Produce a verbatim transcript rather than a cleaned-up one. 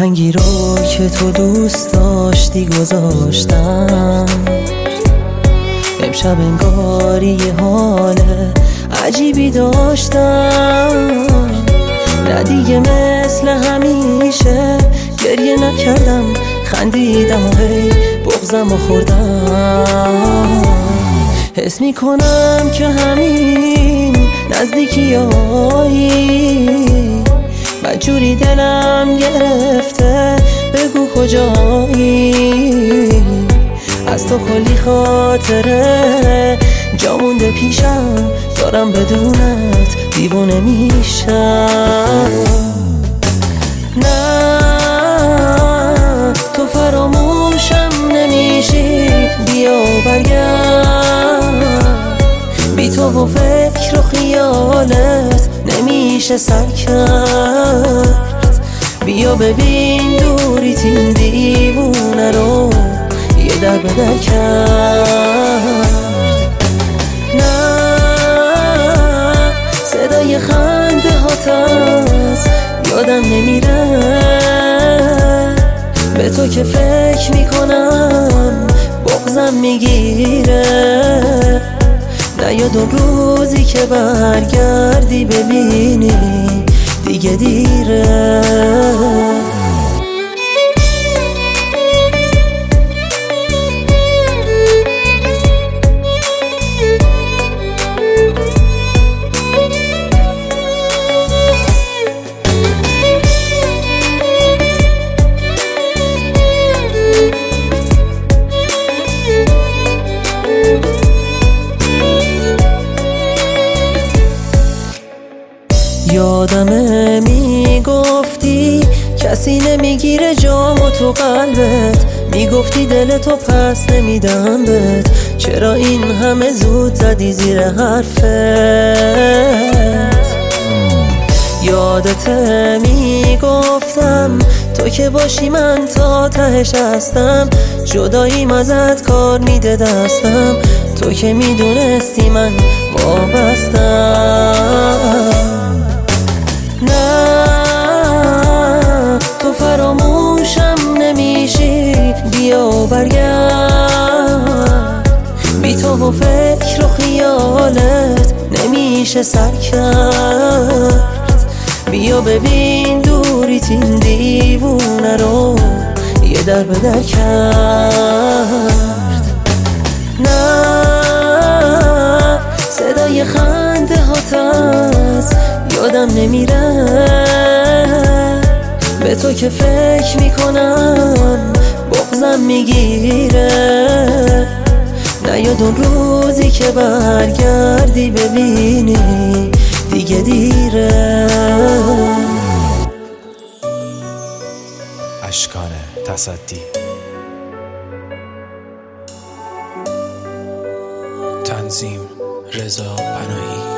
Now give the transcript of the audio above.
آهنگی رو که تو دوست داشتی گذاشتم. امشب انگاری یه حال عجیبی داشتم. نه دیگه مثل همیشه گریه نکردم، خندیدم و هی بغضم و خوردم. حس میکنم که همین نزدیکیایی بدجوری دلم گرفته، بگو کجایی؟ از تو کلی خاطره جا مونده پیشم، دارم بدونت دیوونه میشم. نه تو فراموشم نمیشی، بیا برگرد. بی تو و فکر و خیالت نمیشه سر کرد. بیا ببین دوریت این دیوونه رو یه در به در کرد. نه صدای خنده هات از یادم نمیره، به تو که فکر میکنم بغضم میگیره. نیاد اون روزی که برگردی ببینی دیگه دیره. یادمه میگفتی کسی نمیگیره جامو تو قلبت، میگفتی دلتو پس نمیدم بهت. چرا این همه زود زدی زیر حرفت؟ یادته میگفتم تو که باشی من تا تهش هستم، جداییم ازت کار میده دستم. تو که میدونستی من وابستم. نه تو فراموشم نمیشی، بیا برگرد. بی تو و فکر و خیالت نمیشه سر کرد. بیا ببین دوریت این دیوونه رو یه در به در کرد. نه صدای خنده هات از یادم نمیره، به تو که فکر میکنم بغضم میگیره. نیاد اون روزی که برگردی ببینی دیگه دیره. اشکان تصدی، تنظیم رضا پناهی.